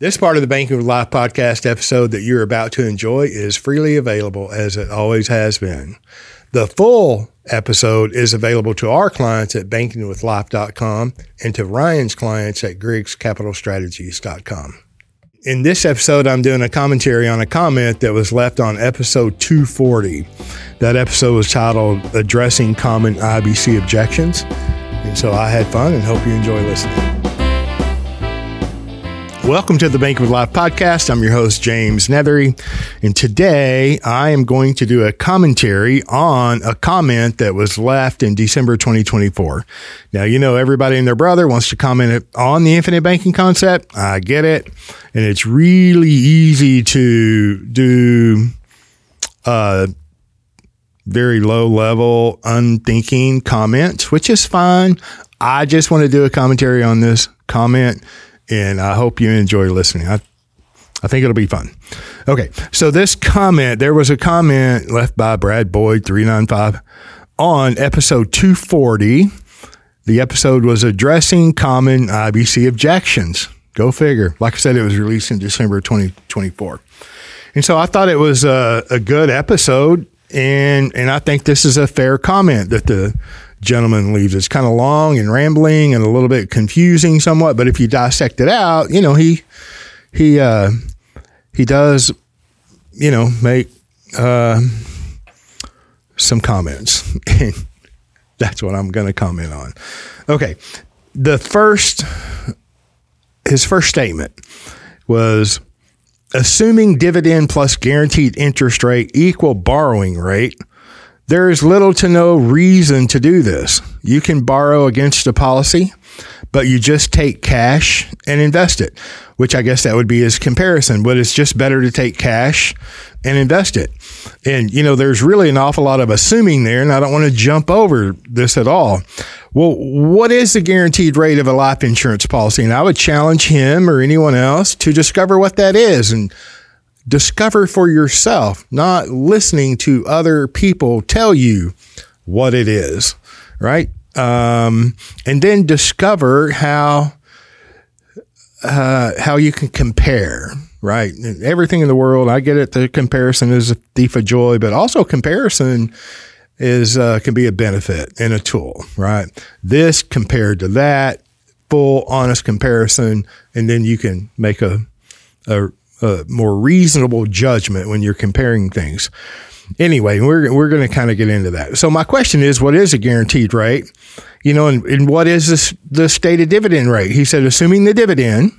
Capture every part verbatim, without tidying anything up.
This part of the Banking with Life podcast episode that you're about to enjoy is freely available, as it always has been. The full episode is available to our clients at banking with life dot com and to Ryan's clients at griggs capital strategies dot com. In this episode, I'm doing a commentary on a comment that was left on episode two forty. That episode was titled Addressing Common I B C Objections. And so I had fun and hope you enjoy listening. Welcome to the Banking with Life podcast. I'm your host, James Nethery. And today I am going to do a commentary on a comment that was left in December twenty twenty-four. Now, you know, everybody and their brother wants to comment on the infinite banking concept. I get it. And it's really easy to do uh, very low level, unthinking comments, which is fine. I just want to do a commentary on this comment. And I hope you enjoy listening. I, I think it'll be fun. Okay, so this comment, there was a comment left by Brad Boyd, three nine five, on episode two forty. The episode was Addressing Common I B C Objections. Go figure. Like I said, it was released in December twenty twenty-four. And so I thought it was a, a good episode, and, and I think this is a fair comment that the gentleman leaves. It's kind of long and rambling and a little bit confusing somewhat, but if you dissect it out, you know, he, he, uh, he does, you know, make, uh, some comments, and that's what I'm going to comment on. Okay. The first, his first statement was, assuming dividend plus guaranteed interest rate equal borrowing rate, there is little to no reason to do this. You can borrow against a policy, but you just take cash and invest it, which I guess that would be his comparison, but it's just better to take cash and invest it. And, you know, there's really an awful lot of assuming there, and I don't want to jump over this at all. Well, what is the guaranteed rate of a life insurance policy? And I would challenge him or anyone else to discover what that is and discover for yourself, not listening to other people tell you what it is, right? Um, and then discover how uh, how you can compare, right? Everything in the world, I get it, the comparison is a thief of joy, but also comparison is uh, can be a benefit and a tool, right? This compared to that, full, honest comparison, and then you can make a a a more reasonable judgment when you're comparing things. Anyway, we're we're going to kind of get into that. So my question is, what is a guaranteed rate? You know, and, and what is this, the stated dividend rate? He said, assuming the dividend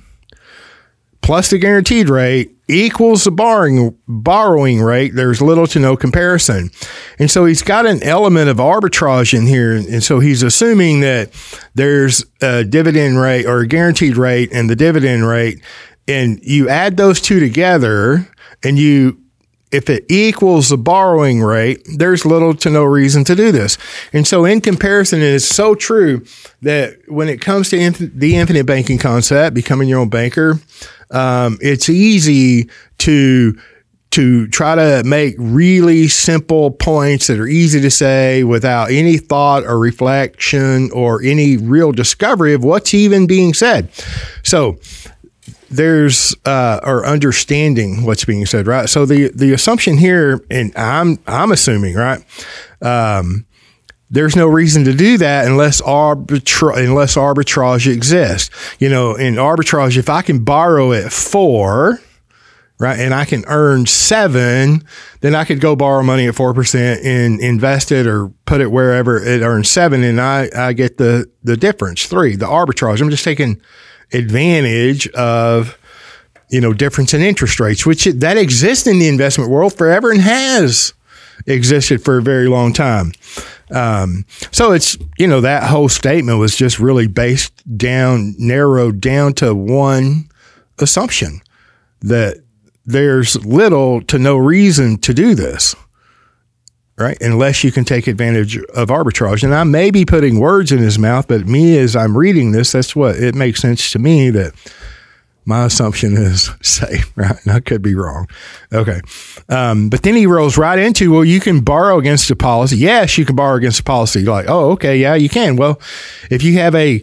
plus the guaranteed rate equals the borrowing borrowing rate, there's little to no comparison. And so he's got an element of arbitrage in here. And so he's assuming that there's a dividend rate or a guaranteed rate and the dividend rate, and you add those two together, and you, if it equals the borrowing rate, there's little to no reason to do this. And so in comparison, it is so true that when it comes to inf- the infinite banking concept, becoming your own banker, um, it's easy to to try to make really simple points that are easy to say without any thought or reflection or any real discovery of what's even being said. So there's, uh, or understanding what's being said, right? So the, the assumption here, and I'm, I'm assuming, right? Um, there's no reason to do that unless arbitra- unless arbitrage exists. You know, in arbitrage, if I can borrow at four, right, and I can earn seven, then I could go borrow money at four percent and invest it or put it wherever it earns seven, and I, I get the, the difference, three, the arbitrage. I'm just taking advantage of, you know, difference in interest rates, which it, that exists in the investment world forever and has existed for a very long time. Um, so it's, you know, that whole statement was just really based down, narrowed down to one assumption, that there's little to no reason to do this, right? Unless you can take advantage of arbitrage. And I may be putting words in his mouth, but me, as I'm reading this, that's what it makes sense to me, that my assumption is safe, right? And I could be wrong. Okay. Um, but then he rolls right into, well, you can borrow against a policy. Yes, you can borrow against a policy. You're like, oh, okay. Yeah, you can. Well, if you have a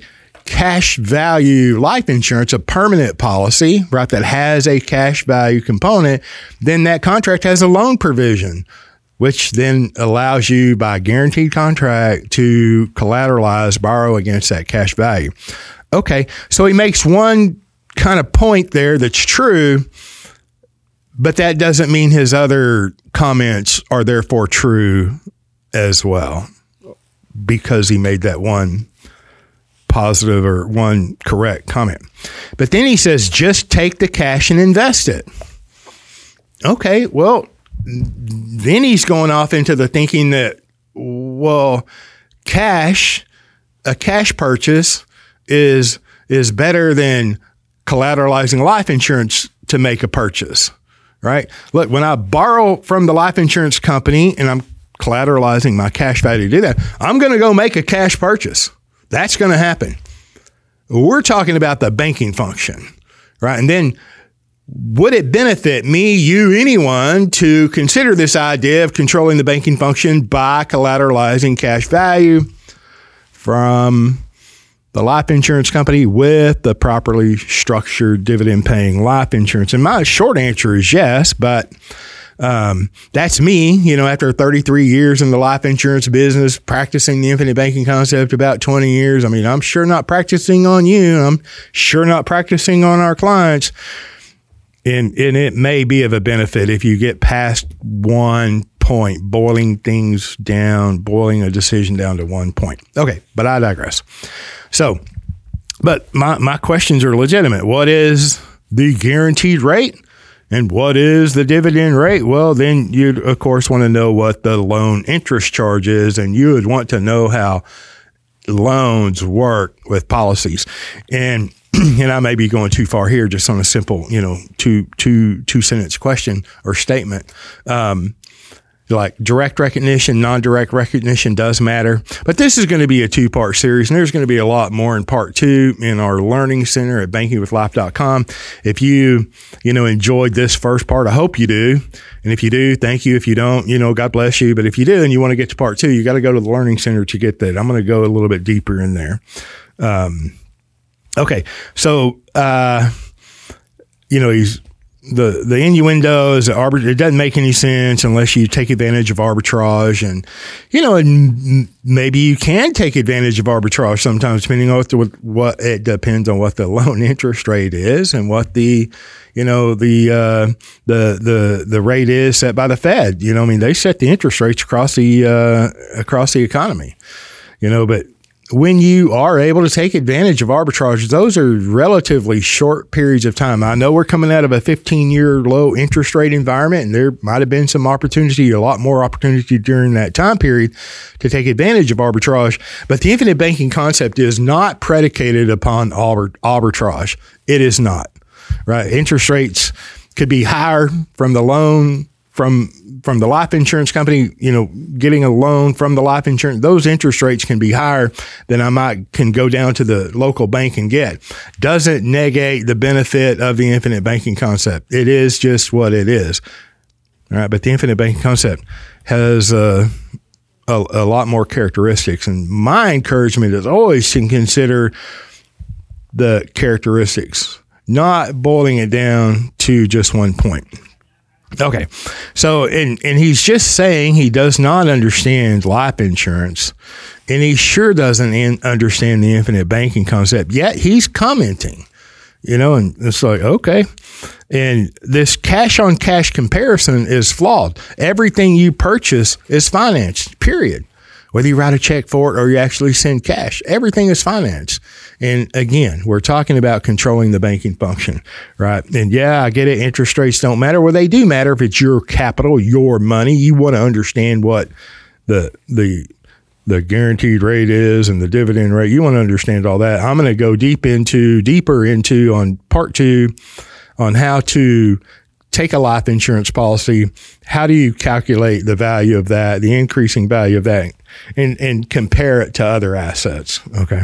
cash value life insurance, a permanent policy, right, that has a cash value component, then that contract has a loan provision, which then allows you by guaranteed contract to collateralize, borrow against that cash value. Okay, so he makes one kind of point there that's true, but that doesn't mean his other comments are therefore true as well, because he made that one positive or one correct comment. But then he says, just take the cash and invest it. Okay, well, then he's going off into the thinking that, well, cash, a cash purchase is is better than collateralizing life insurance to make a purchase, right? Look, when I borrow from the life insurance company and I'm collateralizing my cash value to do that, I'm going to go make a cash purchase. That's going to happen. We're talking about the banking function, right? And then would it benefit me, you, anyone to consider this idea of controlling the banking function by collateralizing cash value from the life insurance company with the properly structured dividend paying life insurance? And my short answer is yes, but um, that's me, you know, after thirty-three years in the life insurance business, practicing the infinite banking concept about twenty years. I mean, I'm sure not practicing on you. I'm sure not practicing on our clients. And, and it may be of a benefit if you get past one point, boiling things down, boiling a decision down to one point. Okay, but I digress. So, but my, my questions are legitimate. What is the guaranteed rate? And what is the dividend rate? Well, then you'd, of course, want to know what the loan interest charge is, and you would want to know how loans work with policies. And and I may be going too far here just on a simple, you know, two, two, two sentence question or statement. Um, like direct recognition, non-direct recognition does matter, but this is going to be a two part series, and there's going to be a lot more in part two in our learning center at banking with life dot com. If you, you know, enjoyed this first part, I hope you do. And if you do, thank you. If you don't, you know, God bless you. But if you do, and you want to get to part two, you got to go to the learning center to get that. I'm going to go a little bit deeper in there. Um, Okay, so, uh, you know, he's the, the innuendo is arbit- it doesn't make any sense unless you take advantage of arbitrage. And, you know, and maybe you can take advantage of arbitrage sometimes, depending on what, the, what it depends on what the loan interest rate is and what the, you know, the, uh, the, the, the rate is set by the Fed. You know, I mean, they set the interest rates across the, uh, across the economy, you know, but when you are able to take advantage of arbitrage, those are relatively short periods of time. I know we're coming out of a fifteen-year low interest rate environment, and there might have been some opportunity, a lot more opportunity during that time period to take advantage of arbitrage. But the infinite banking concept is not predicated upon arbitrage. It is not, right? Interest rates could be higher from the loan, from from the life insurance company, you know, getting a loan from the life insurance, those interest rates can be higher than I might can go down to the local bank and get. Doesn't negate the benefit of the infinite banking concept. It is just what it is. All right. But the infinite banking concept has uh, a, a lot more characteristics. And my encouragement is always to consider the characteristics, not boiling it down to just one point. Okay, so, and, and he's just saying he does not understand life insurance, and he sure doesn't in, understand the infinite banking concept, yet he's commenting, you know, and it's like, okay. And this cash-on-cash comparison is flawed. Everything you purchase is financed, period. Whether you write a check for it or you actually send cash, everything is financed. And again, we're talking about controlling the banking function, right? And yeah, I get it. Interest rates don't matter. Well, they do matter if it's your capital, your money. You want to understand what the the the guaranteed rate is and the dividend rate. You want to understand all that. I'm going to go deep into deeper into on part two on how to take a life insurance policy. How do you calculate the value of that, the increasing value of that, and, and compare it to other assets? Okay.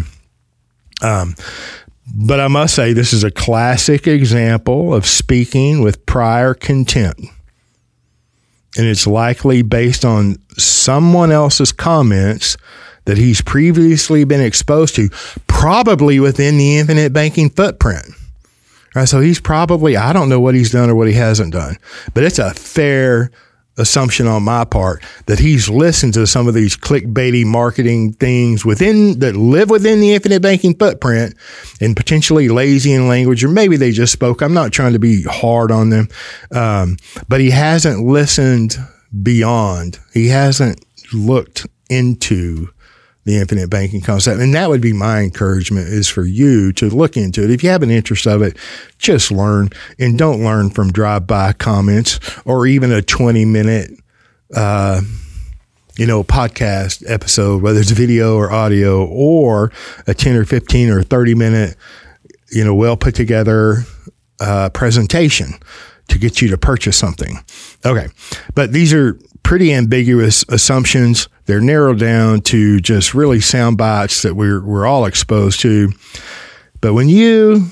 Um, but I must say, this is a classic example of speaking with prior contempt. and it's likely based on someone else's comments that he's previously been exposed to, probably within the Infinite Banking footprint. Right, so he's probably, I don't know what he's done or what he hasn't done, but it's a fair assumption on my part that he's listened to some of these clickbaity marketing things within that live within the Infinite Banking footprint, and potentially lazy in language, or maybe they just spoke. I'm not trying to be hard on them, um, but he hasn't listened beyond. He hasn't looked into the Infinite Banking concept. And that would be my encouragement, is for you to look into it. If you have an interest of it, just learn, and don't learn from drive-by comments or even a twenty minute, uh, you know, podcast episode, whether it's video or audio, or a ten or fifteen or thirty minute, you know, well put together, uh, presentation to get you to purchase something. Okay. But these are pretty ambiguous assumptions. They're narrowed down to just really sound bites that we're we're all exposed to. But when you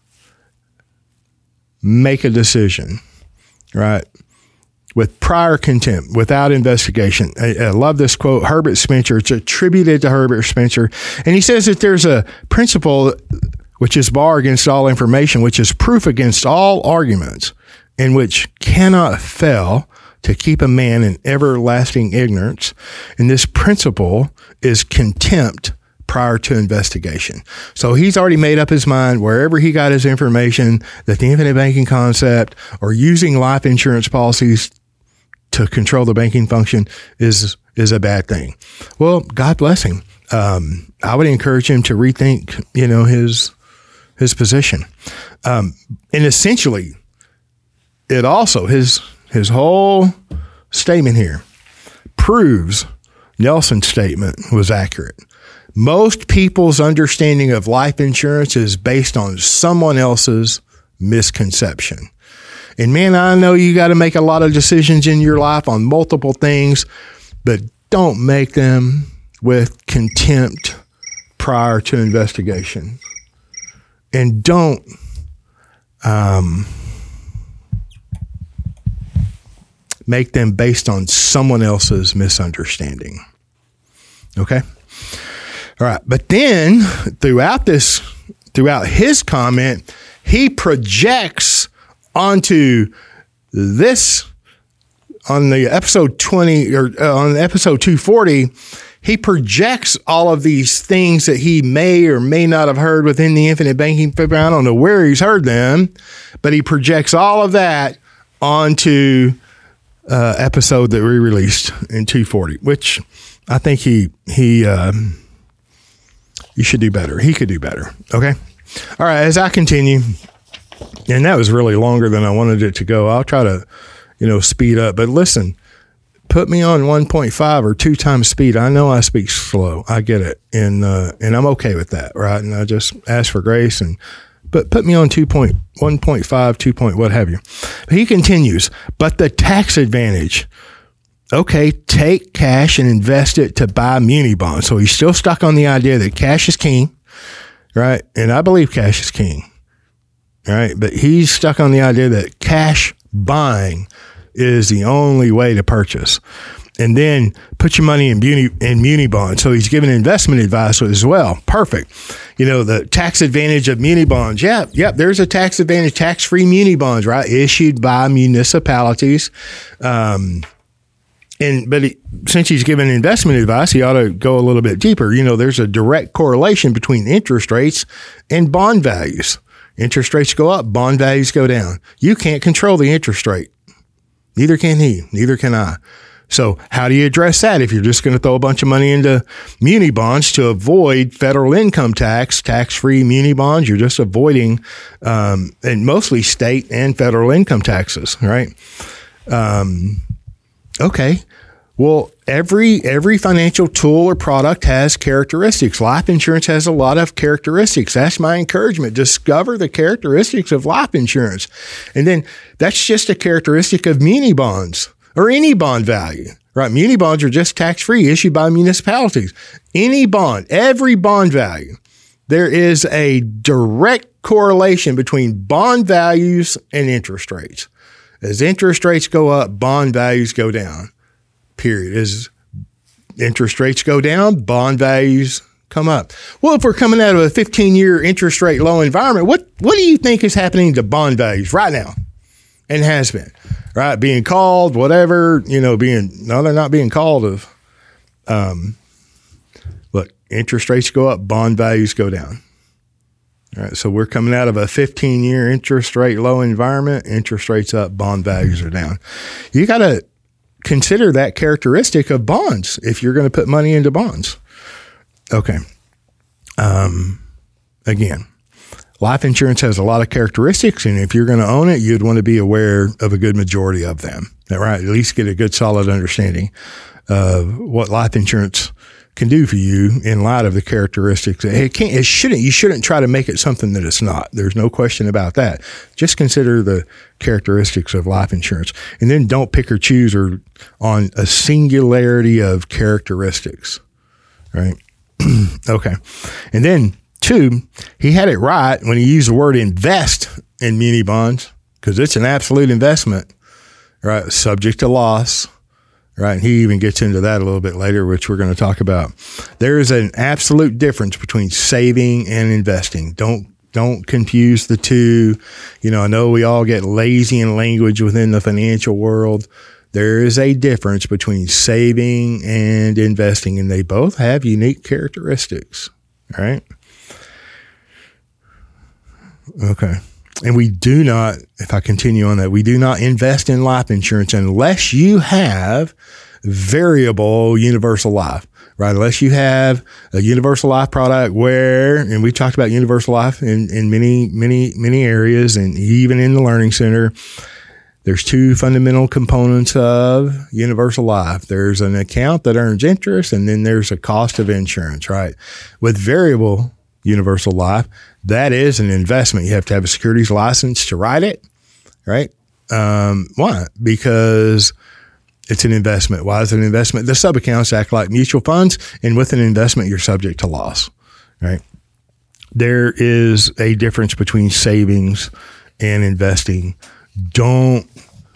make a decision, right, with prior contempt, without investigation, I, I love this quote, Herbert Spencer. It's attributed to Herbert Spencer, and he says that there's a principle which is bar against all information, which is proof against all arguments, and which cannot fail to keep a man in everlasting ignorance. And this principle is contempt prior to investigation. So he's already made up his mind, wherever he got his information, that the Infinite Banking concept or using life insurance policies to control the banking function is is a bad thing. Well, God bless him. Um, I would encourage him to rethink, you know, his his position. Um, and essentially, it also, his his whole statement here proves Nelson's statement was accurate. Most people's understanding of life insurance is based on someone else's misconception. And man, I know you got to make a lot of decisions in your life on multiple things, but don't make them with contempt prior to investigation. And don't, um, make them based on someone else's misunderstanding. Okay? All right. But then throughout this, throughout his comment, he projects onto this, on the episode twenty, or uh, on episode two forty, he projects all of these things that he may or may not have heard within the Infinite Banking footprint. I don't know where he's heard them, but he projects all of that onto Uh, episode that we released in two forty, which I think he, he, um, you should do better. He could do better. Okay. All right. As I continue, and that was really longer than I wanted it to go. I'll try to, you know, speed up, but listen, put me on one point five or two times speed. I know I speak slow. I get it. And, uh, and I'm okay with that. Right. And I just ask for grace, and, but put me on two point one point five, two point, what have you. But he continues, but the tax advantage, okay, take cash and invest it to buy muni bonds. So he's still stuck on the idea that cash is king, right? And I believe cash is king, right? But he's stuck on the idea that cash buying is the only way to purchase. And then put your money in muni, in muni bonds. So he's giving investment advice as well. Perfect. You know, the tax advantage of muni bonds. Yeah, yep, there's a tax advantage, tax-free muni bonds, right? Issued by municipalities. Um, and but he, since he's giving investment advice, he ought to go a little bit deeper. You know, there's a direct correlation between interest rates and bond values. Interest rates go up, bond values go down. You can't control the interest rate. Neither can he. Neither can I. So how do you address that? If you're just going to throw a bunch of money into muni bonds to avoid federal income tax, tax-free muni bonds, you're just avoiding, um, and mostly state and federal income taxes, right? Um, okay. Well, every, every financial tool or product has characteristics. Life insurance has a lot of characteristics. That's my encouragement. Discover the characteristics of life insurance. And then that's just a characteristic of muni bonds. Or any bond value, right? Muni bonds are just tax-free, issued by municipalities. Any bond, every bond value, there is a direct correlation between bond values and interest rates. As interest rates go up, bond values go down, period. As interest rates go down, bond values come up. Well, if we're coming out of a fifteen-year interest rate low environment, what, what do you think is happening to bond values right now? And has been, right? Being called, whatever, you know, being, no, they're not being called of, um, look, interest rates go up, bond values go down. All right, so we're coming out of a fifteen-year interest rate low environment. Interest rates up, bond values are down. You got to consider that characteristic of bonds if you're going to put money into bonds. Okay. Um, again, life insurance has a lot of characteristics, and if you're going to own it, you'd want to be aware of a good majority of them. All right, at least get a good, solid understanding of what life insurance can do for you in light of the characteristics. It can't, it shouldn't, you shouldn't try to make it something that it's not. There's no question about that. Just consider the characteristics of life insurance, and then don't pick or choose or on a singularity of characteristics, right? Okay. And then two, he had it right when he used the word invest in muni bonds, because it's an absolute investment, right? Subject to loss. Right. And he even gets into that a little bit later, which we're going to talk about. There is an absolute difference between saving and investing. Don't, don't confuse the two. You know, I know we all get lazy in language within the financial world. There is a difference between saving and investing, and they both have unique characteristics. All right. Okay. And we do not, if I continue on that, we do not invest in life insurance unless you have variable universal life, right? Unless you have a universal life product where, and we talked about universal life in, in many, many, many areas, and even in the Learning Center, there's two fundamental components of universal life. There's an account that earns interest, and then there's a cost of insurance, right? With variable universal life, that is an investment. You have to have a securities license to write it, right? Um, why? Because it's an investment. Why is it an investment? The sub-accounts act like mutual funds, and with an investment, you're subject to loss, right? There is a difference between savings and investing. Don't,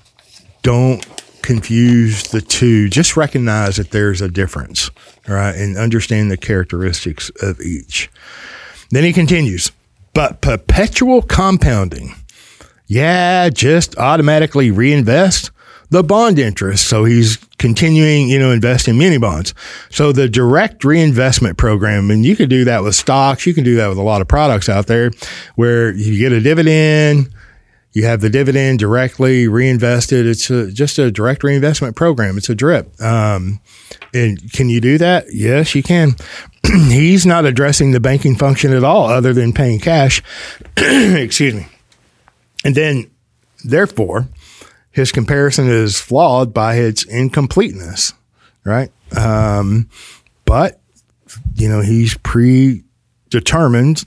don't confuse the two. Just recognize that there's a difference, all right? And understand the characteristics of each. Then he continues, but perpetual compounding, yeah, just automatically reinvest the bond interest. So he's continuing, you know, invest in muni bonds. So the direct reinvestment program, and you can do that with stocks. You can do that with a lot of products out there where you get a dividend, you have the dividend directly reinvested. It's a, just a direct reinvestment program. It's a drip. Um, and can you do that? Yes, you can. He's not addressing the banking function at all other than paying cash. Excuse me. And then, therefore, his comparison is flawed by its incompleteness, right? Um, but, you know, he's predetermined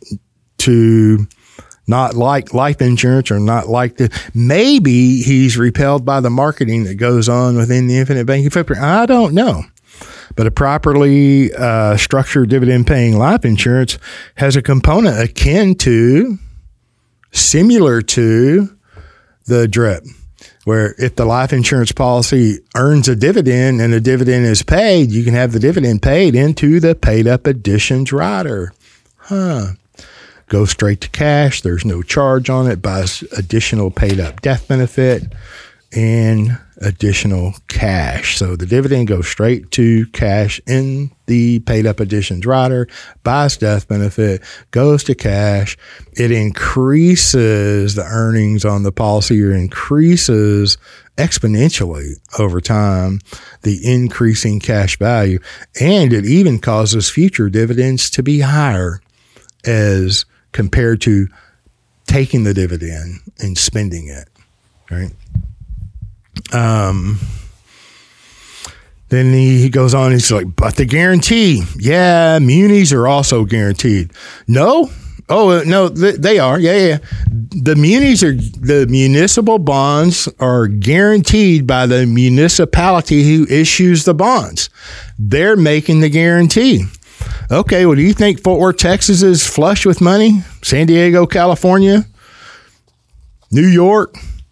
to not like life insurance or not like the, maybe he's repelled by the marketing that goes on within the infinite banking footprint. I don't know. But a properly uh, structured dividend-paying life insurance has a component akin to, similar to the DRIP, where if the life insurance policy earns a dividend and the dividend is paid, you can have the dividend paid into the paid-up additions rider. Huh. Go straight to cash. There's no charge on it. Buys additional paid-up death benefit and additional cash. So the dividend goes straight to cash in the paid up additions rider, buys death benefit, goes to cash. It increases the earnings on the policy, or increases exponentially over time the increasing cash value. And it even causes future dividends to be higher as compared to taking the dividend and spending it, right? Um, then he, he goes on, he's like, but the guarantee, yeah, munis are also guaranteed. No. Oh, no, th- they are. Yeah, yeah. The munis are, the municipal bonds are guaranteed by the municipality who issues the bonds. They're making the guarantee. Okay, well, do you think Fort Worth, Texas is flush with money? San Diego, California, New York,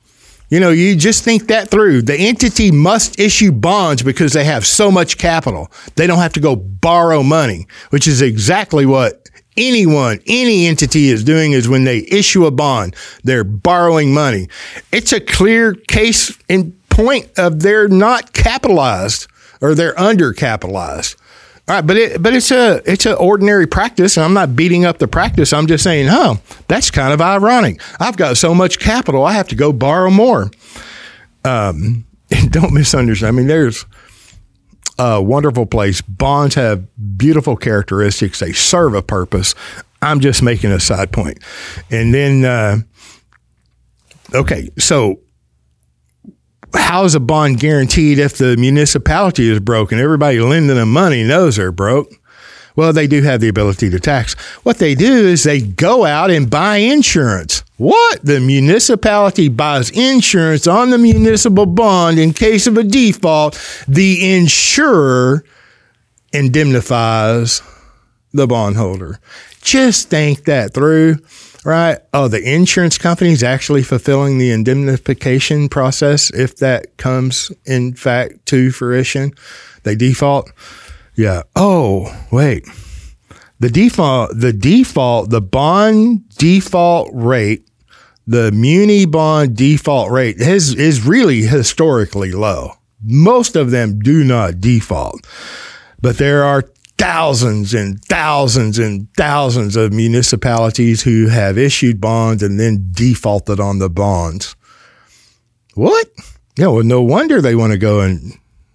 You know, you just think that through. The entity must issue bonds because they have so much capital. They don't have to go borrow money, which is exactly what anyone, any entity is doing is when they issue a bond, they're borrowing money. It's a clear case in point of they're not capitalized or they're undercapitalized. All right, but it, but it's a it's an ordinary practice, and I'm not beating up the practice. I'm just saying, huh, that's kind of ironic. I've got so much capital, I have to go borrow more. Um, and don't misunderstand. I mean, there's a wonderful place. Bonds have beautiful characteristics. They serve a purpose. I'm just making a side point. And then, uh, okay, so how is a bond guaranteed if the municipality is broke and everybody lending them money knows they're broke? Well, they do have the ability to tax. What they do is they go out and buy insurance. What? The municipality buys insurance on the municipal bond in case of a default. The insurer indemnifies the bondholder. Just think that through. Right. Oh, the insurance company is actually fulfilling the indemnification process if that comes, in fact, to fruition. They default. Yeah. Oh, wait. The default, the default, the bond default rate, the muni bond default rate is, is really historically low. Most of them do not default, but there are thousands and thousands and thousands of municipalities who have issued bonds and then defaulted on the bonds. What? Yeah, well, no wonder they want to go and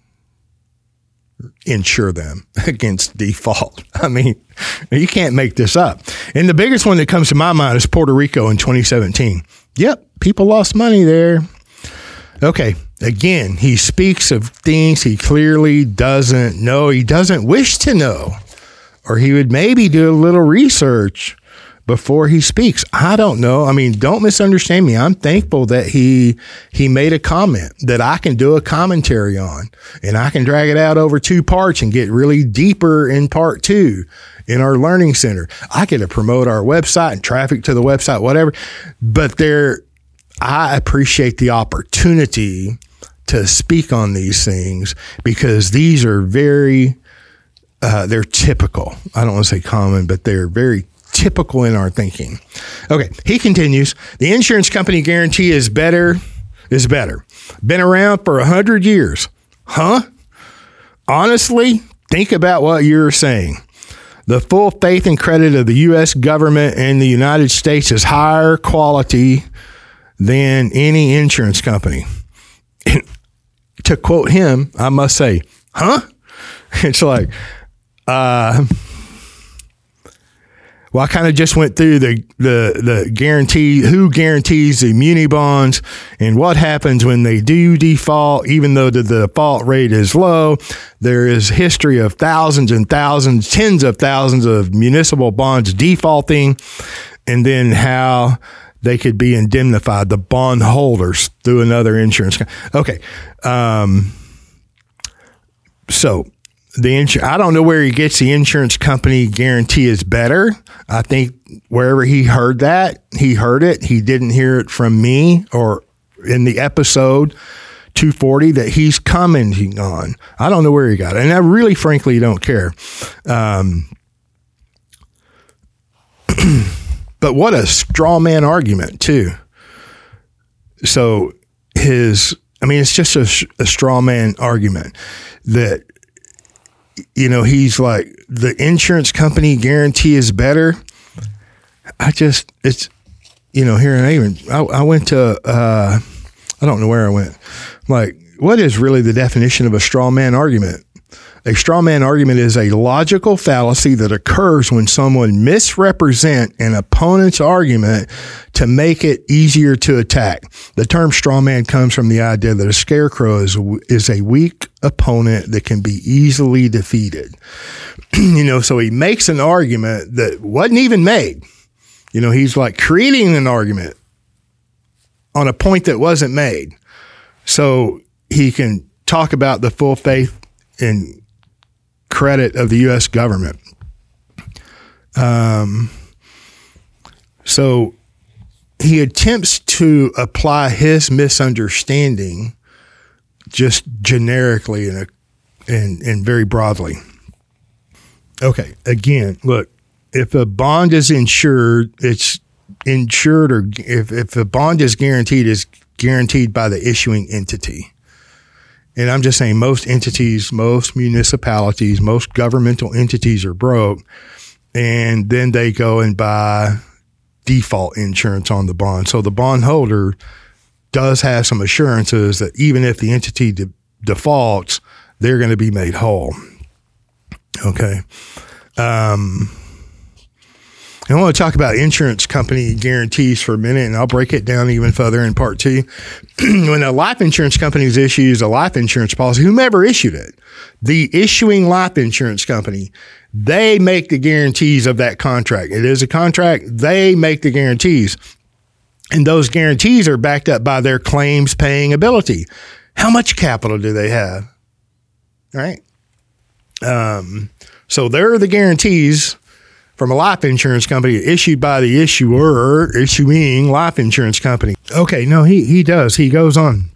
insure them against default. I mean, you can't make this up. And the biggest one that comes to my mind is Puerto Rico in twenty seventeen. Yep, people lost money there. Okay. Again, he speaks of things he clearly doesn't know. He doesn't wish to know, or he would maybe do a little research before he speaks. I don't know. I mean, don't misunderstand me. I'm thankful that he he made a comment that I can do a commentary on, and I can drag it out over two parts and get really deeper in part two in our learning center. I get to promote our website and traffic to the website, whatever. But there, I appreciate the opportunity to speak on these things because these are very, uh, they're typical. I don't want to say common, but they're very typical in our thinking. Okay. He continues, the insurance company guarantee is better, is better. Been around for a hundred years. Huh? Honestly, think about what you're saying. The full faith and credit of the U S government and the United States is higher quality than any insurance company. To quote him, I must say, huh? It's like, uh, well, I kind of just went through the, the, the guarantee, who guarantees the muni bonds and what happens when they do default, even though the, the default rate is low. There is history of thousands and thousands, tens of thousands of municipal bonds defaulting, and then how they could be indemnified, the bond holders, through another insurance company. Okay. Um, so the insur- I don't know where he gets the insurance company guarantee is better. I think wherever he heard that, he heard it. He didn't hear it from me or in the episode two forty that he's commenting on. I don't know where he got it. And I really, frankly, don't care. Um, But what a straw man argument, too. So his, I mean, it's just a, a straw man argument that, you know, he's like, the insurance company guarantee is better. I just, it's, you know, here and even, I, I went to, uh, I don't know where I went. I'm like, what is really the definition of a straw man argument? A straw man argument is a logical fallacy that occurs when someone misrepresents an opponent's argument to make it easier to attack. The term straw man comes from the idea that a scarecrow is, is a weak opponent that can be easily defeated. You know, so he makes an argument that wasn't even made. You know, he's like creating an argument on a point that wasn't made. So he can talk about the full faith and credit of the U S government. Um, so he attempts to apply his misunderstanding just generically and, and, and very broadly. Okay, again, look, if a bond is insured, it's insured, or if, if a bond is guaranteed, it's guaranteed by the issuing entity. And I'm just saying most entities, most municipalities, most governmental entities are broke, and then they go and buy default insurance on the bond. So the bondholder does have some assurances that even if the entity de- defaults, they're going to be made whole. Okay. Um, I want to talk about insurance company guarantees for a minute, and I'll break it down even further in part two. When a life insurance company issues a life insurance policy, whomever issued it, the issuing life insurance company, they make the guarantees of that contract. It is a contract. They make the guarantees. And those guarantees are backed up by their claims paying ability. How much capital do they have? All right. Um, so there are the guarantees from a life insurance company issued by the issuer, issuing life insurance company. Okay, no, he, he does. He goes on.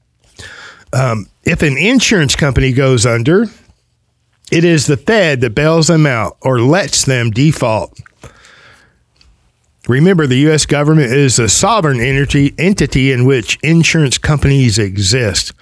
Um, if an insurance company goes under, it is the Fed that bails them out or lets them default. Remember, the U S government is a sovereign entity, entity in which insurance companies exist.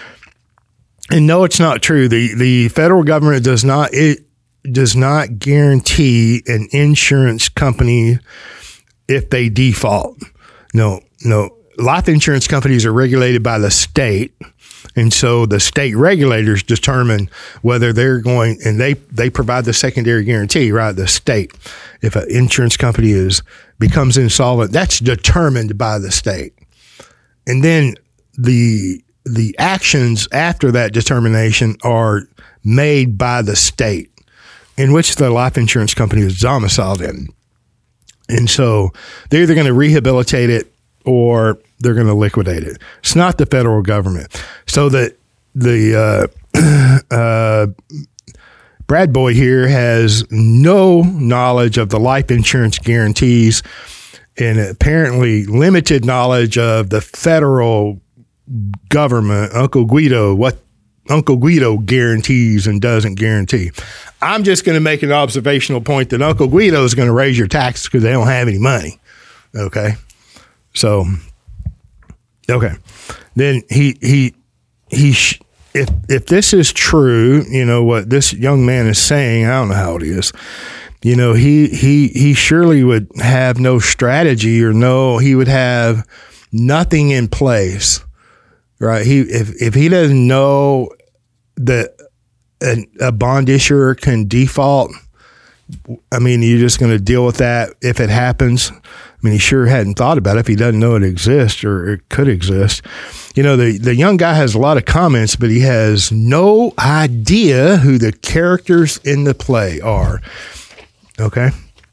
And no, it's not true. The the federal government does not it does not guarantee an insurance company if they default. No, no. Life insurance companies are regulated by the state. And so the state regulators determine whether they're going, and they, they provide the secondary guarantee, right? The state. If an insurance company is becomes insolvent, that's determined by the state. And then the the actions after that determination are made by the state in which the life insurance company is domiciled in. And so they're either going to rehabilitate it or they're going to liquidate it. It's not the federal government. So that the uh, uh, Brad Boy here has no knowledge of the life insurance guarantees and apparently limited knowledge of the federal government, Uncle Guido, what Uncle Guido guarantees and doesn't guarantee. I'm just going to make an observational point that Uncle Guido is going to raise your taxes because they don't have any money. Okay. So, okay. Then he, he, he, sh- if, if this is true, you know, what this young man is saying, I don't know how it is, you know, he, he, he surely would have no strategy or no, he would have nothing in place, right? He, if, if he doesn't know that a, a bond issuer can default, I mean, you're just going to deal with that if it happens. I mean, he sure hadn't thought about it if he doesn't know it exists or it could exist. You know, the, the young guy has a lot of comments, but he has no idea who the characters in the play are. Okay.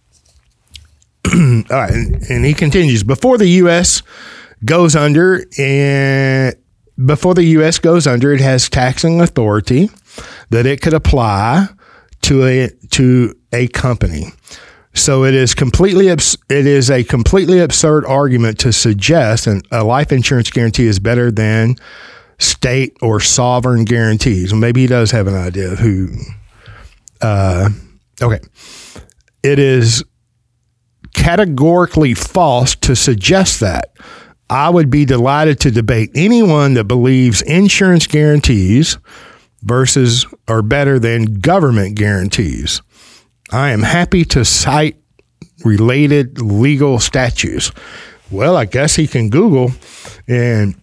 All right. And, and he continues, before the U S goes under and before the U S goes under, it has taxing authority that it could apply to a, to a company. So it is completely, it is a completely absurd argument to suggest an, a life insurance guarantee is better than state or sovereign guarantees. Maybe he does have an idea of who, uh, okay. It is categorically false to suggest that. I would be delighted to debate anyone that believes insurance guarantees versus are better than government guarantees. I am happy to cite related legal statutes. Well, I guess he can Google and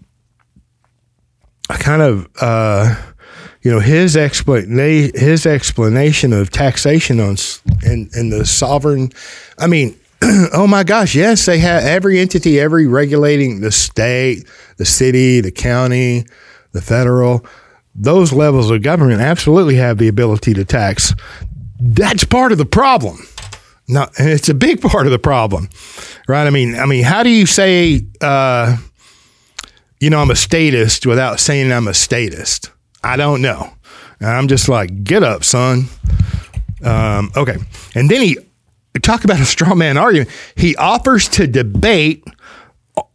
kind of, uh, you know, his explanation, his explanation of taxation on and, and the sovereign. I mean, oh my gosh, yes, they have every entity, every regulating the state, the city, the county, the federal. Those levels of government absolutely have the ability to tax. That's part of the problem. No, and it's a big part of the problem, right? I mean, I mean, how do you say, uh, you know, I'm a statist without saying I'm a statist? I don't know. I'm just like, get up, son. Um, okay. And then he talk about a straw man argument. He offers to debate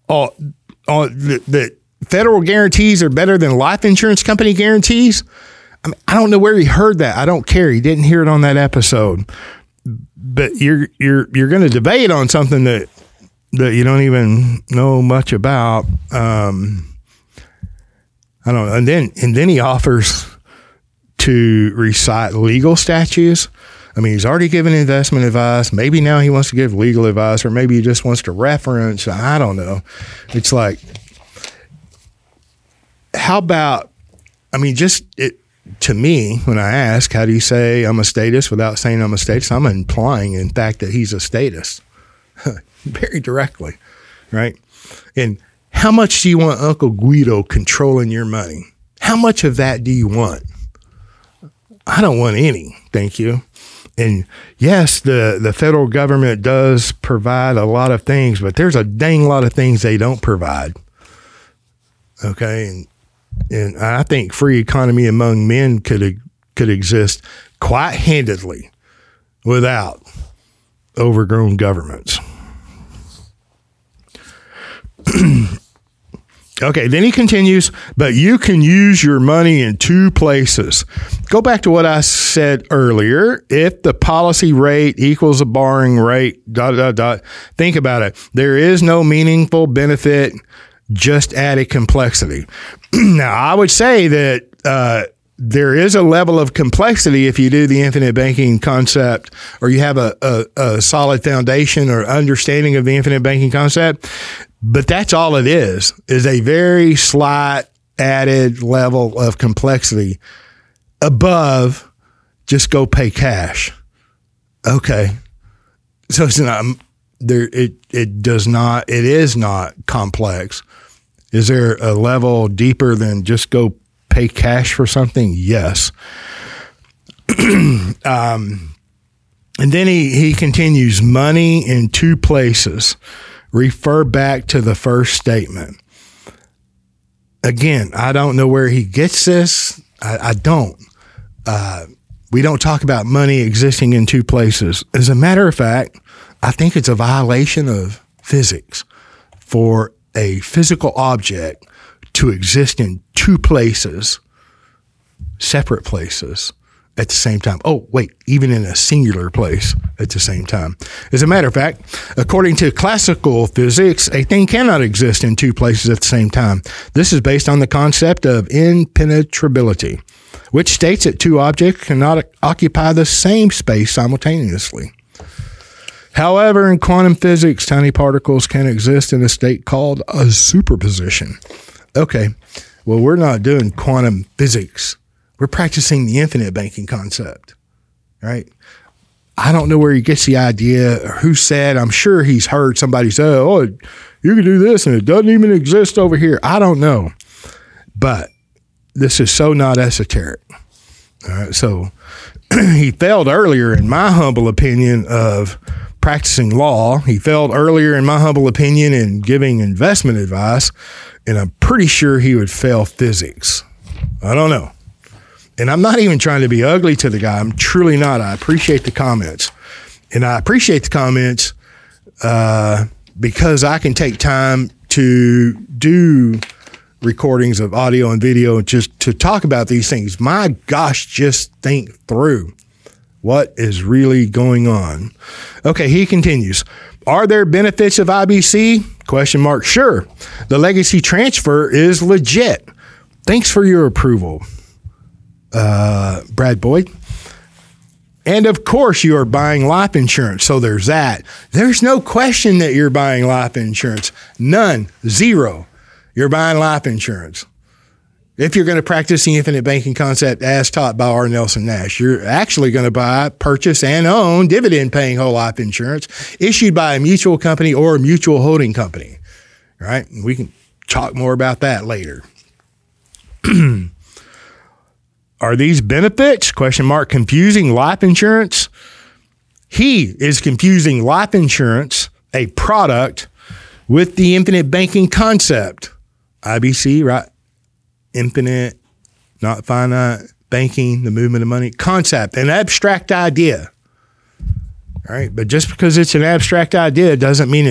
oh, oh, the, the federal guarantees are better than life insurance company guarantees. I mean, I don't know where he heard that. I don't care. He didn't hear it on that episode. But you're you're you're going to debate on something that that you don't even know much about. Um, I don't know. And then and then he offers to recite legal statutes. I mean, he's already given investment advice. Maybe now he wants to give legal advice, or maybe he just wants to reference. I don't know. It's like, how about, I mean, just it, to me, when I ask, how do you say I'm a statist without saying I'm a statist? I'm implying, in fact, that he's a statist very directly, right? And how much do you want Uncle Guido controlling your money? How much of that do you want? I don't want any, thank you. And yes, the, the federal government does provide a lot of things, but there's a dang lot of things they don't provide. Okay. And, and I think free economy among men could, could exist quite handedly without overgrown governments. Okay, then he continues, but you can use your money in two places. Go back to what I said earlier. If the policy rate equals a borrowing rate, dot, dot, dot, think about it. There is no meaningful benefit, just added complexity. Now, I would say that uh, there is a level of complexity if you do the infinite banking concept, or you have a, a, a solid foundation or understanding of the infinite banking concept. But that's all it is, is a very slight added level of complexity above just go pay cash. Okay. So it's not there. It, it does not, it is not complex. Is there a level deeper than just go pay cash for something? Yes. um, and then he, he continues, money in two places. Refer back to the first statement. Again, I don't know where he gets this. I, I don't. Uh, we don't talk about money existing in two places. As a matter of fact, I think it's a violation of physics for a physical object to exist in two places, separate places, at the same time. Oh, wait, even in a singular place at the same time. As a matter of fact, according to classical physics, a thing cannot exist in two places at the same time. This is based on the concept of impenetrability, which states that two objects cannot occupy the same space simultaneously. However, in quantum physics, tiny particles can exist in a state called a superposition. Okay, well, we're not doing quantum physics. We're practicing the infinite banking concept, right? I don't know where he gets the idea or who said. I'm sure he's heard somebody say, oh, you can do this and it doesn't even exist over here. I don't know. But this is so not esoteric. All right. So he failed earlier, in my humble opinion, of practicing law. He failed earlier, in my humble opinion, in giving investment advice. And I'm pretty sure he would fail physics. I don't know. And I'm not even trying to be ugly to the guy. I'm truly not. I appreciate the comments. And I appreciate the comments uh, because I can take time to do recordings of audio and video and just to talk about these things. My gosh, just think through what is really going on. Okay, he continues. Are there benefits of I B C? Question mark. Sure. The legacy transfer is legit. Thanks for your approval. Uh, Brad Boyd. And of course you are buying life insurance. So there's that. There's no question that you're buying life insurance. None. Zero. You're buying life insurance. If you're going to practice the infinite banking concept as taught by R. Nelson Nash, you're actually going to buy, purchase, and own dividend-paying whole life insurance issued by a mutual company or a mutual holding company. Right? We can talk more about that later. Are these benefits, question mark, confusing life insurance? He is confusing life insurance, a product, with the infinite banking concept. I B C, right? Infinite, not finite, banking, the movement of money, concept, an abstract idea. All right, but just because it's an abstract idea doesn't mean it's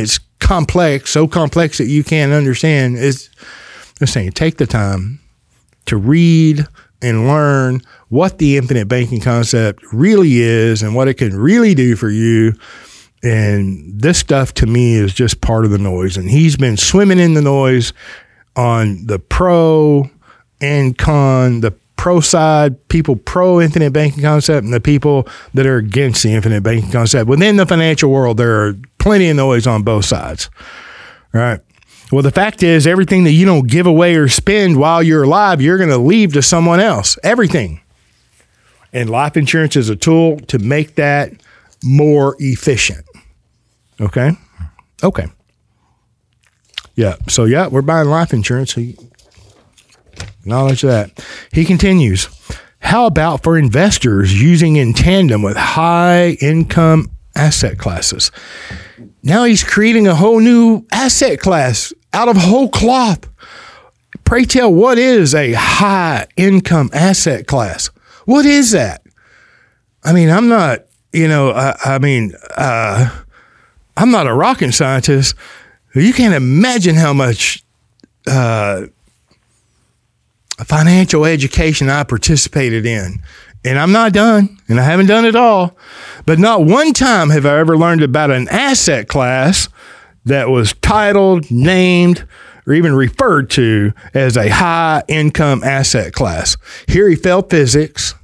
complex, so complex that you can't understand. Is I'm saying take the time to read and learn what the infinite banking concept really is and what it can really do for you. And this stuff to me is just part of the noise. And he's been swimming in the noise on the pro and con, the pro side, people pro infinite banking concept, and the people that are against the infinite banking concept. Within the financial world, there are plenty of noise on both sides. All right. Well, the fact is, everything that you don't give away or spend while you're alive, you're going to leave to someone else. Everything. And life insurance is a tool to make that more efficient. Okay? Okay. Yeah. So, yeah, we're buying life insurance. So acknowledge that. He continues. How about for investors using in tandem with high income asset classes? Now he's creating a whole new asset class out of whole cloth. Pray tell, what is a high income asset class? What is that? I mean, I'm not, you know, I, I mean, uh, I'm not a rocket scientist. You can't imagine how much uh, financial education I participated in. And I'm not done, and I haven't done it all. But not one time have I ever learned about an asset class that was titled, named, or even referred to as a high income asset class. Here he failed physics.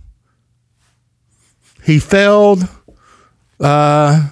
He failed uh,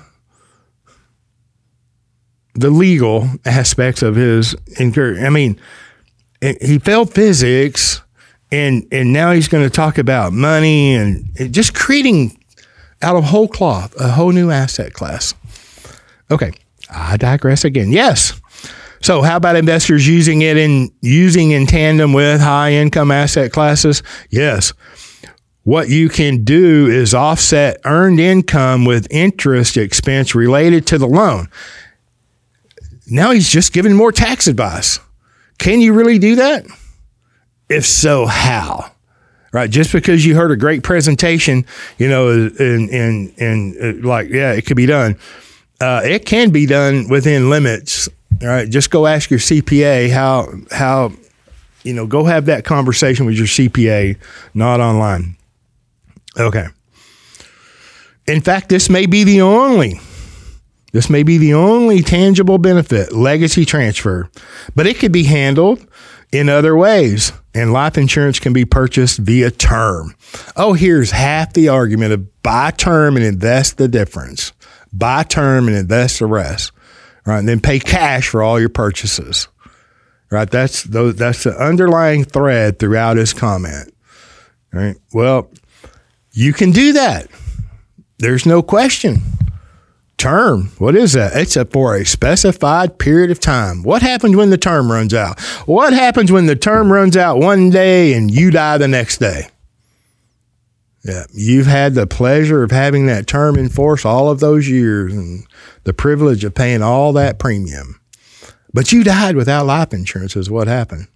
the legal aspects of his incur. I mean, he failed physics, and and now he's going to talk about money and just creating out of whole cloth a whole new asset class. Okay, I digress again. Yes. So how about investors using it in using in tandem with high income asset classes? Yes. What you can do is offset earned income with interest expense related to the loan. Now he's just giving more tax advice. Can you really do that? If so, how? Right? Just because you heard a great presentation, you know, and and and like, yeah, it could be done. Uh, it can be done within limits. All right. Just go ask your C P A how how you know. Go have that conversation with your C P A, not online. Okay. In fact, this may be the only. This may be the only tangible benefit, legacy transfer, but it could be handled in other ways, and life insurance can be purchased via term. Oh, here's half the argument of buy term and invest the difference. Buy term and invest the rest, right? And then pay cash for all your purchases, right? That's those. That's the underlying thread throughout his comment, right? Well, you can do that. There's no question. Term, what is that? It's a, for a specified period of time. What happens when the term runs out? What happens when the term runs out one day and you die the next day? Yeah, you've had the pleasure of having that term in force all of those years and the privilege of paying all that premium. But you died without life insurance is what happened.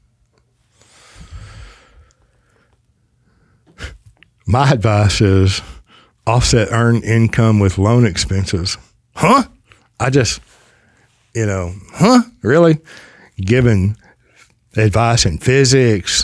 My advice is offset earned income with loan expenses. Huh? I just, you know, huh? Really? Given advice in physics,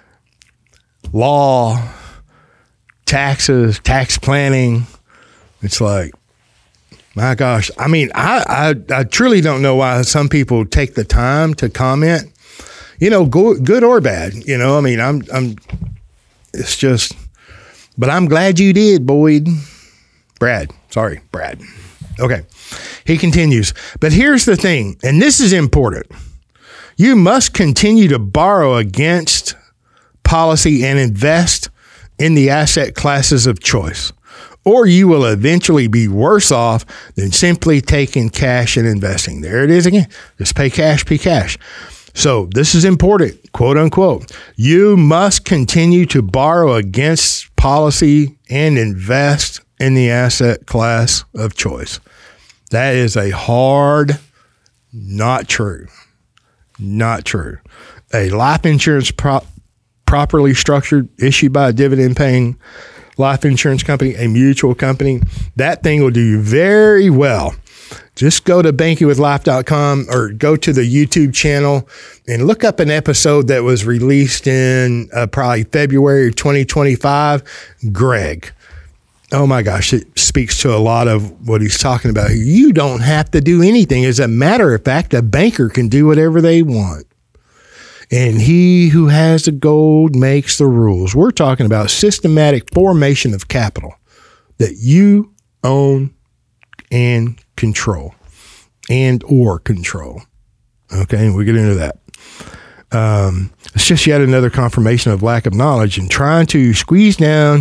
law, taxes, tax planning. It's like, my gosh. I mean, I, I, I truly don't know why some people take the time to comment, you know, go, good or bad. You know, I mean, I'm, I'm, it's just, but I'm glad you did, Boyd. Brad. Sorry, Brad. Okay. He continues. But here's the thing, and this is important. You must continue to borrow against policy and invest in the asset classes of choice, or you will eventually be worse off than simply taking cash and investing. There it is again. Just pay cash, pay cash. So this is important, quote unquote. You must continue to borrow against policy and invest in the asset class of choice. That is a hard, not true, not true. A life insurance pro- properly structured, issued by a dividend paying life insurance company, a mutual company, that thing will do very well just go to banking with life dot com or go to the YouTube channel and look up an episode that was released in uh, probably February twenty twenty-five. Greg. Oh my gosh, it speaks to a lot of what he's talking about here. You don't have to do anything. As a matter of fact, a banker can do whatever they want. And he who has the gold makes the rules. We're talking about systematic formation of capital that you own and control and or control. Okay, we get into that. Um, it's just yet another confirmation of lack of knowledge and trying to squeeze down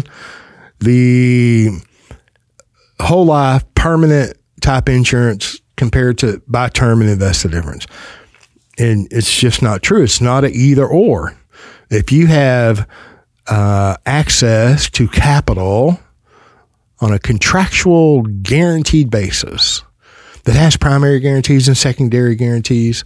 the whole life permanent type insurance compared to buy term and invest the difference. And it's just not true. It's not an either or. If you have uh, access to capital on a contractual guaranteed basis that has primary guarantees and secondary guarantees,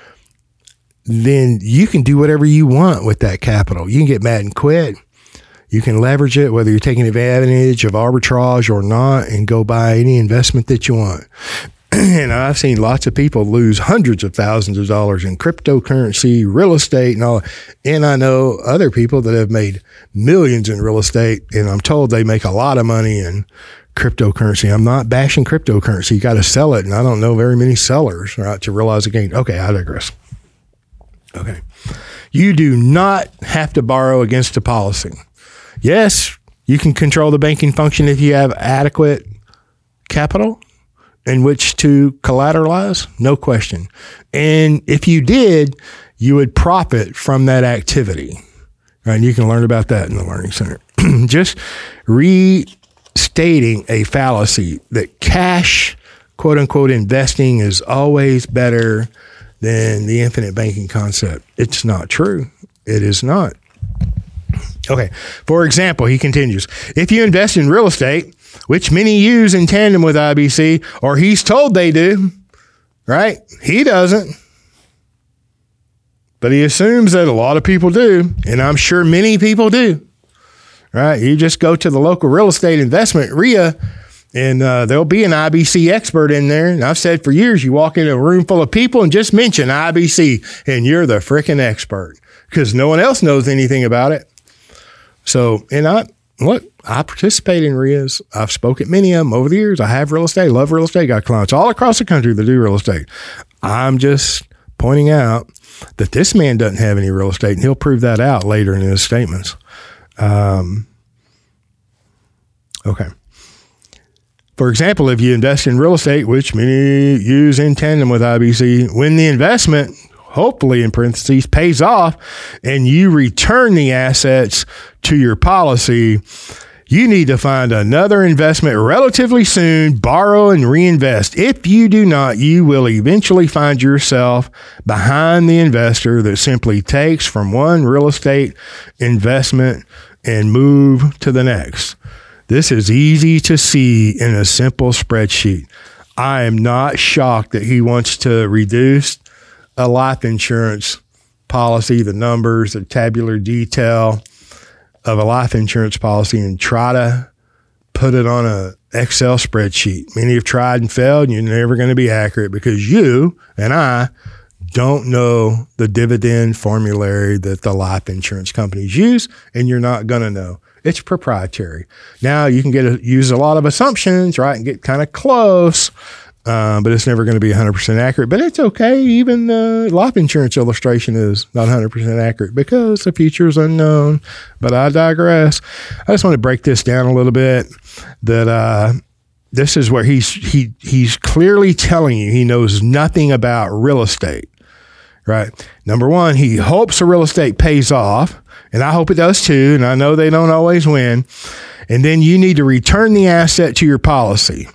then you can do whatever you want with that capital. You can get mad and quit. You can leverage it, whether you're taking advantage of arbitrage or not, and go buy any investment that you want. And I've seen lots of people lose hundreds of thousands of dollars in cryptocurrency, real estate, and all. And I know other people that have made millions in real estate, and I'm told they make a lot of money in cryptocurrency. I'm not bashing cryptocurrency. You got to sell it, and I don't know very many sellers, right, to realize the gain. Okay, I digress. Okay. You do not have to borrow against a policy. Yes, you can control the banking function if you have adequate capital in which to collateralize, no question. And if you did, you would profit from that activity. Right? And you can learn about that in the Learning Center. Just restating a fallacy that cash, quote unquote, investing is always better than the infinite banking concept. It's not true. It is not. Okay. For example, he continues, if you invest in real estate, which many use in tandem with I B C, or he's told they do, right? He doesn't. But he assumes that a lot of people do, and I'm sure many people do, right? You just go to the local real estate investment, R I A, and uh, there'll be an I B C expert in there. And I've said for years, you walk into a room full of people and just mention I B C, and you're the freaking expert because no one else knows anything about it. So, and I, look, I participate in R I As. I've spoken at many of them over the years. I have real estate, love real estate, got clients all across the country that do real estate. I'm just pointing out that this man doesn't have any real estate, and he'll prove that out later in his statements. Um, okay. For example, if you invest in real estate, which many use in tandem with I B C, when the investment, hopefully in parentheses, pays off and you return the assets to your policy, you need to find another investment relatively soon, borrow and reinvest. If you do not, you will eventually find yourself behind the investor that simply takes from one real estate investment and move to the next. This is easy to see in a simple spreadsheet. I am not shocked that he wants to reduce a life insurance policy, the numbers, the tabular detail of a life insurance policy, and try to put it on a Excel spreadsheet. Many have tried and failed, and you're never going to be accurate because you and I don't know the dividend formulary that the life insurance companies use, and you're not going to know. It's proprietary. Now you can get a, use a lot of assumptions, right, and get kind of close, um, but it's never going to be one hundred percent accurate. But it's okay. Even the life insurance illustration is not one hundred percent accurate because the future is unknown. But I digress. I just want to break this down a little bit. That uh, this is where he's he he's clearly telling you he knows nothing about real estate. Right. Number one, he hopes the real estate pays off. And I hope it does too. And I know they don't always win. And then you need to return the asset to your policy.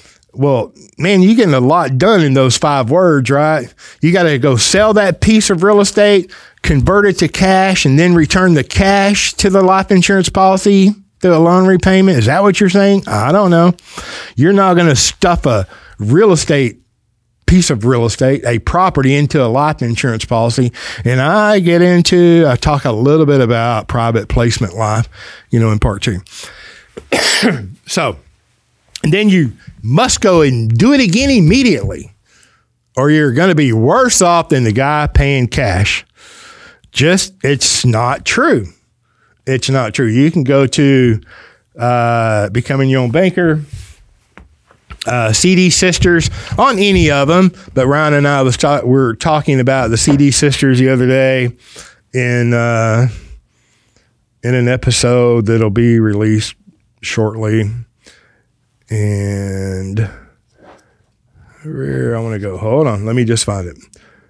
Well, man, you're getting a lot done in those five words, right? You got to go sell that piece of real estate, convert it to cash, and then return the cash to the life insurance policy through a loan repayment. Is that what you're saying? I don't know. You're not going to stuff a real estate piece of real estate, a property, into a life insurance policy. And I get into, I talk a little bit about private placement life, you know, in part two. So And then you must go and do it again immediately, or you're going to be worse off than the guy paying cash. Just, it's not true. It's not true. You can go to uh, Becoming Your Own Banker, uh, C D Sisters, on any of them. But Ryan and I was ta- we were talking about the C D Sisters the other day in uh, in an episode that'll be released shortly. And where I want to go. Hold on. Let me just find it.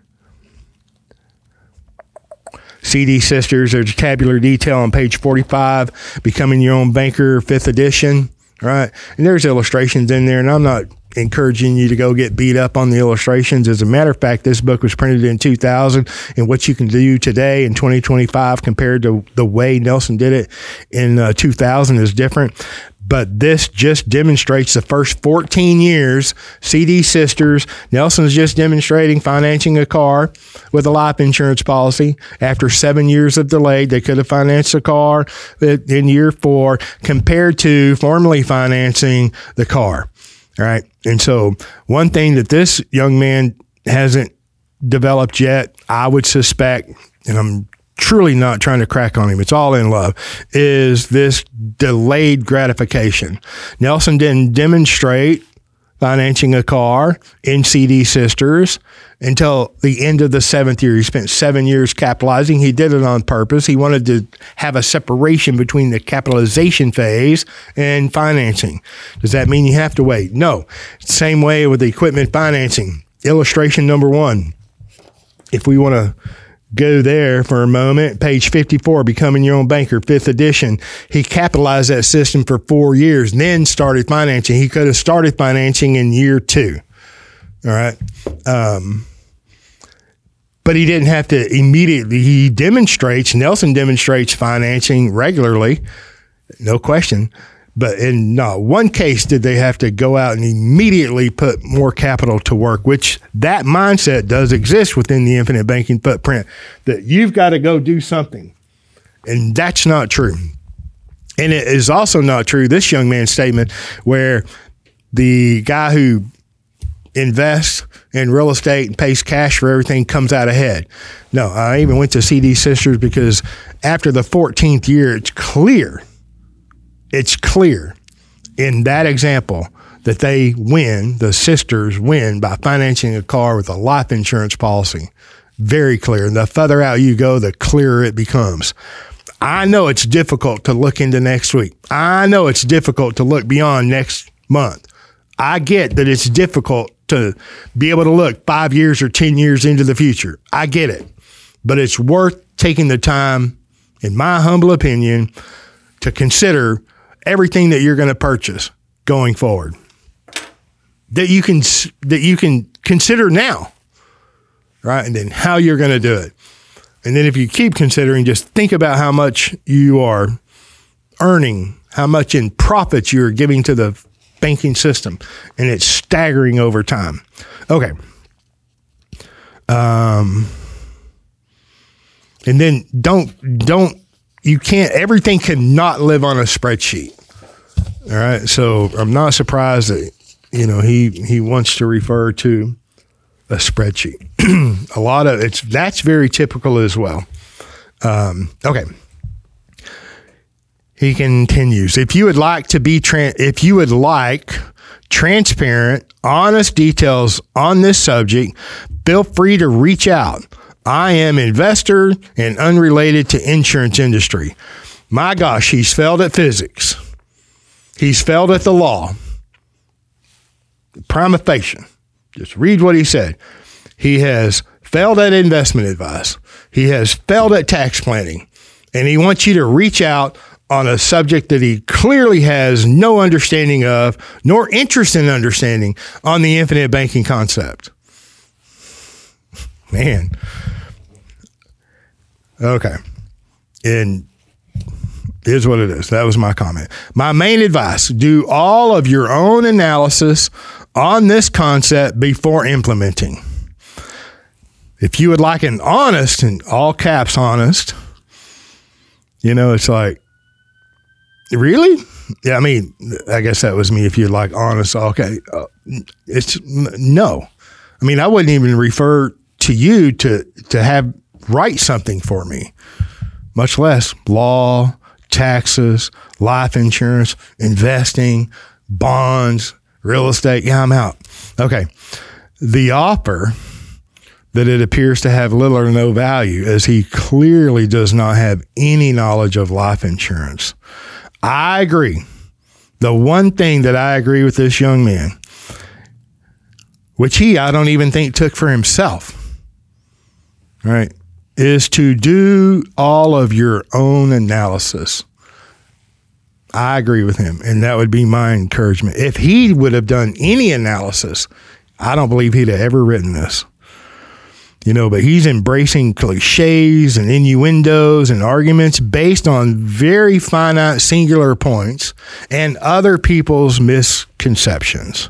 C D Sisters, there's a tabular detail on page forty-five, Becoming Your Own Banker, fifth edition, right? And there's illustrations in there, and I'm not encouraging you to go get beat up on the illustrations. As a matter of fact, this book was printed in two thousand, and what you can do today in twenty twenty-five compared to the way Nelson did it in uh, two thousand is different. But this just demonstrates the first fourteen years, C D Sisters. Nelson's just demonstrating financing a car with a life insurance policy. After seven years of delay, they could have financed a car in year four compared to formally financing the car. All right. And so one thing that this young man hasn't developed yet, I would suspect, and I'm truly not trying to crack on him, it's all in love, is this delayed gratification. Nelson didn't demonstrate financing a car in C D Sisters until the end of the seventh year. He spent seven years capitalizing. He did it on purpose. He wanted to have a separation between the capitalization phase and financing. Does that mean you have to wait? No. Same way with the equipment financing. Illustration number one. If we want to go there for a moment, page fifty-four, Becoming Your Own Banker, fifth edition. He capitalized that system for four years, then started financing. He could have started financing in year two. All right. Um, but he didn't have to immediately. He demonstrates, Nelson demonstrates financing regularly, no question. But in not one case did they have to go out and immediately put more capital to work, which that mindset does exist within the infinite banking footprint, that you've got to go do something. And that's not true. And it is also not true, this young man's statement, where the guy who invests in real estate and pays cash for everything comes out ahead. No, I even went to C D Sisters because after the fourteenth year, it's clear It's clear in that example that they win, the sisters win by financing a car with a life insurance policy. Very clear. And the further out you go, the clearer it becomes. I know it's difficult to look into next week. I know it's difficult to look beyond next month. I get that it's difficult to be able to look five years or ten years into the future. I get it. But it's worth taking the time, in my humble opinion, to consider everything that you're going to purchase going forward, that you can that you can consider now, right? And then how you're going to do it. And then if you keep considering, just think about how much you are earning, how much in profits you're giving to the banking system, and it's staggering over time. Okay. Um, and then don't don't. You can't, everything cannot live on a spreadsheet. All right. So I'm not surprised that, you know, he, he wants to refer to a spreadsheet. A lot of it's, that's very typical as well. Um, okay. He continues. If you would like to be, tra- if you would like transparent, honest details on this subject, feel free to reach out. I am investor and unrelated to insurance industry. My gosh, he's failed at physics. He's failed at the law. Prima facie. Just read what he said. He has failed at investment advice. He has failed at tax planning. And he wants you to reach out on a subject that he clearly has no understanding of, nor interest in understanding on the infinite banking concept. Man. Okay. And here's what it is. That was my comment. My main advice, do all of your own analysis on this concept before implementing. If you would like an honest, and all caps honest, you know, it's like, really? Yeah, I mean, I guess that was me. If you're like honest, okay, uh, it's no. I mean, I wouldn't even refer to you to to have write something for me, much less law, taxes, life insurance, investing, bonds, real estate. Yeah, I'm out. Okay. The offer that it appears to have little or no value, as he clearly does not have any knowledge of life insurance. I agree. The one thing that I agree with this young man, which he, I don't even think took for himself, right, is to do all of your own analysis. I agree with him, and that would be my encouragement. If he would have done any analysis, I don't believe he'd have ever written this. You know, but he's embracing cliches and innuendos and arguments based on very finite singular points and other people's misconceptions.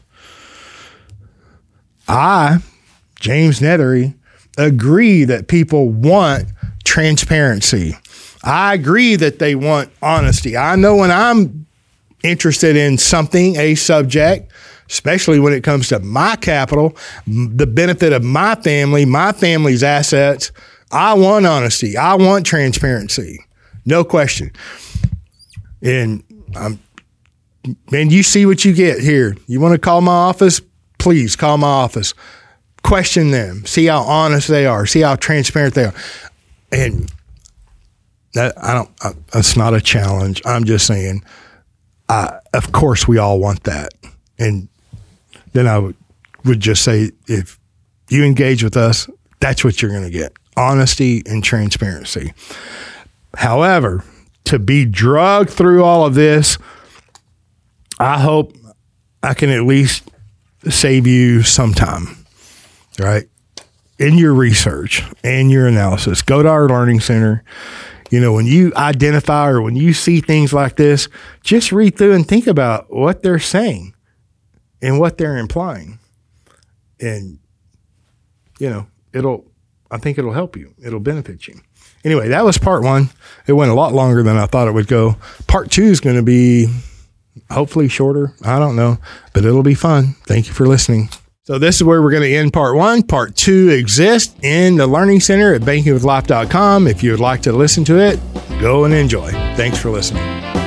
I, James Nethery, agree that people want transparency. I agree that they want honesty. I know when I'm interested in something, a subject, especially when it comes to my capital, the benefit of my family, my family's assets, I want honesty. I want transparency. No question. And I'm, man, you see what you get here. You want to call my office? Please call my office. Question them. See how honest they are. See how transparent they are. And that, I don't, I, that's not a challenge. I'm just saying, I, of course we all want that. And then I would, would just say, if you engage with us, that's what you're going to get. Honesty and transparency. However, to be drugged through all of this, I hope I can at least save you some time, right? In your research and your analysis. Go to our Learning Center. You know, when you identify or when you see things like this, just read through and think about what they're saying and what they're implying. And, you know, it'll, I think it'll help you. It'll benefit you. Anyway, that was part one. It went a lot longer than I thought it would go. Part two is going to be hopefully shorter. I don't know, but it'll be fun. Thank you for listening. So this is where we're going to end part one. Part two exists in the Learning Center at banking with life dot com. If you would like to listen to it, go and enjoy. Thanks for listening.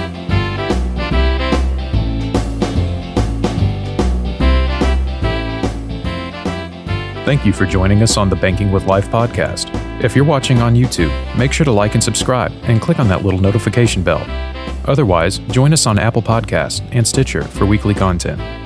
Thank you for joining us on the Banking with Life podcast. If you're watching on YouTube, make sure to like and subscribe and click on that little notification bell. Otherwise, join us on Apple Podcasts and Stitcher for weekly content.